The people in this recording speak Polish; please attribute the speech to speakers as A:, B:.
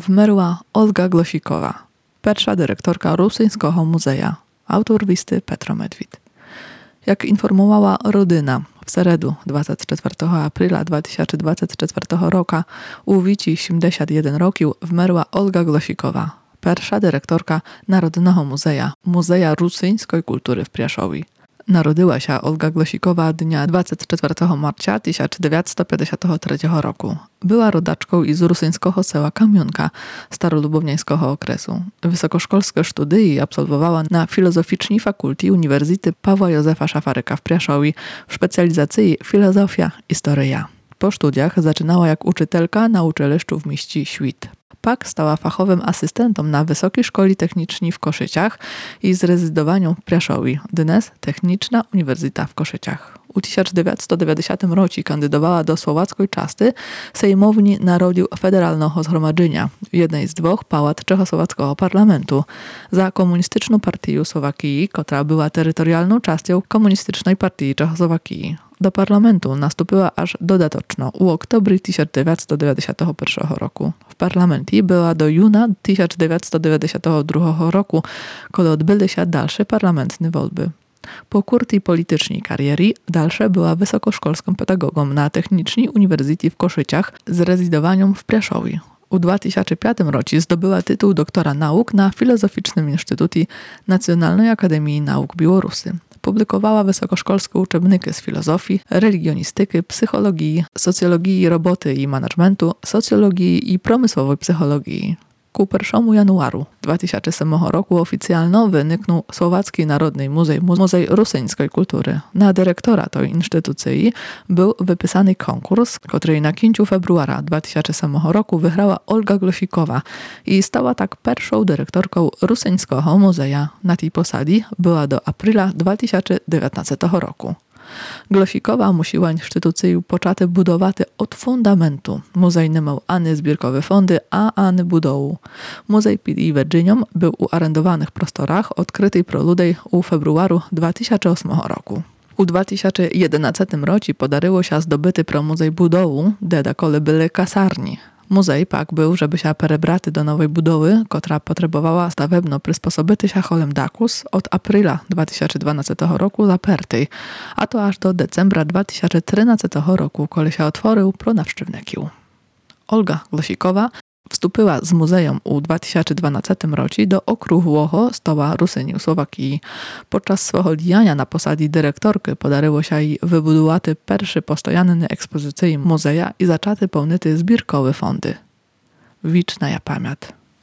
A: wmerła Olga Glosikowa, pierwsza dyrektorka Rusyńskiego Muzeja, autor listy Petro Medwid. Jak informowała rodzina, w seredu 24 aprila 2024 roku u wieku 71 roków wmerła Olga Glosikowa, pierwsza dyrektorka Narodowego Muzeja, Muzeja Rusyńskiej Kultury w Priaszowie. Narodziła się Olga Glosikowa dnia 24 marca 1953 roku. Była rodaczką z rusyńskiego sela Kamionka starolubownieńskiego okresu. Wysokoszkolskie studia absolwowała na Filozoficznej Fakulty Uniwersytetu Pawła Józefa Szafaryka w Priaszowie w specjalizacji filozofia i historia. Po studiach zaczynała jak uczytelka na uczeleszczu w mieście Świt. Pak stała fachowym asystentem na Wysokiej Szkole Technicznej w Koszyciach i z rezydowaniem w Priaszowie, dnes Techniczna Uniwersyta w Koszyciach. U 1990 roku kandydowała do słowackiej czasty Sejmowni Narodu Federalnego Zgromadzenia, jednej z dwóch pałac czechosłowackiego parlamentu, za Komunistyczną Partię Słowakii, która była terytorialną częścią Komunistycznej Partii Czechosłowakii. Do parlamentu nastąpiła aż dodatkowo u oktobry 1991 roku. W parlamencie była do juna 1992 roku, kiedy odbyły się dalsze parlamentne wybory. Po krótkiej politycznej kariery dalsze była wysokoszkolską pedagogą na Technicznej Uniwersytecie w Koszyciach z rezydowaniem w Priaszowie. U 2005 roku zdobyła tytuł doktora nauk na Filozoficznym Instytucie Nacjonalnej Akademii Nauk Białorusy. Publikowała wysokoszkolskie uczebniki z filozofii, religionistyki, psychologii, socjologii roboty i managementu, socjologii i promysłowej psychologii. Ku 1 januaru 2007 roku oficjalnie wyniknął Słowacki Narodny Muzej Rusyńskiej Kultury. Na dyrektora tej instytucji był wypisany konkurs, który na 5 februara 2007 roku wygrała Olga Glosikowa i stała tak pierwszą dyrektorką Rusyńskiego Muzeja. Na tej posadzie była do aprila 2019 roku. Glosikowa musiała instytucję poczęty budować od fundamentu. Muzej nie miał ani zbiórkowe fondy, ani budowu. Muzej pod jej Virginią był u arendowanych prostorach odkrytej pro ludzi u februaru 2008 roku. U 2011 roku podarzyło się zdobyty pro muzej budowu, kole były kasarni. Muzej pak był, żeby się perebraty do nowej budowy, która potrzebowała stawebno przysposobity się holem dakus od aprila 2012 roku zapertej, a to aż do decembra 2013 roku, kiedy się otworzył pro nawszczywników. Olga Glosikowa wstąpiła z muzeum u 2012 roku do okrągłego stoła Rusyni Słowakii. Podczas swego działania na posadzie dyrektorki podarzyło się jej wybudować pierwszy postojanny ekspozycji muzeja i zaczęty pełnity zbiórkowe fondy. Wieczna pamięć.